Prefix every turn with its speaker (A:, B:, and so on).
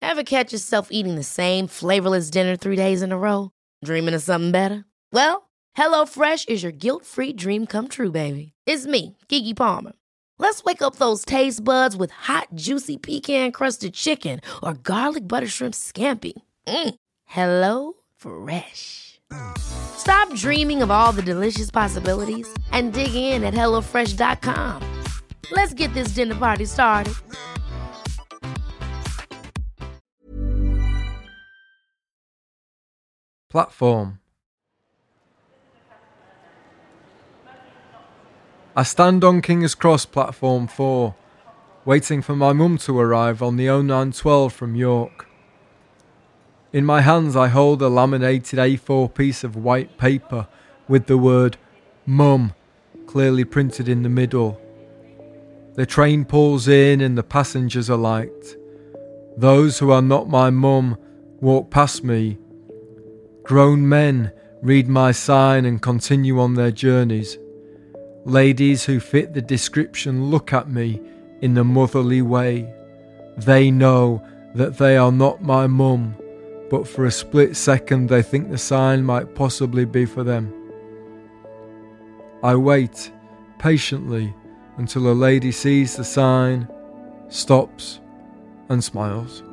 A: Ever catch yourself eating the same flavorless dinner 3 days in a row? Dreaming of something better? Well, HelloFresh is your guilt-free dream come true, baby. It's me, Keke Palmer. Let's wake up those taste buds with hot, juicy pecan-crusted chicken or garlic butter shrimp scampi. Hello Fresh. Stop dreaming of all the delicious possibilities and dig in at HelloFresh.com. Let's get this dinner party started.
B: Platform. I stand on King's Cross platform 4, waiting for my mum to arrive on the 0912 from York. In my hands I hold a laminated A4 piece of white paper with the word Mum clearly printed in the middle. The train pulls in and the passengers alight. Those who are not my mum walk past me. Grown men read my sign and continue on their journeys. Ladies who fit the description look at me in a motherly way. They know that they are not my mum, but for a split second they think the sign might possibly be for them. I wait patiently until a lady sees the sign, stops and smiles.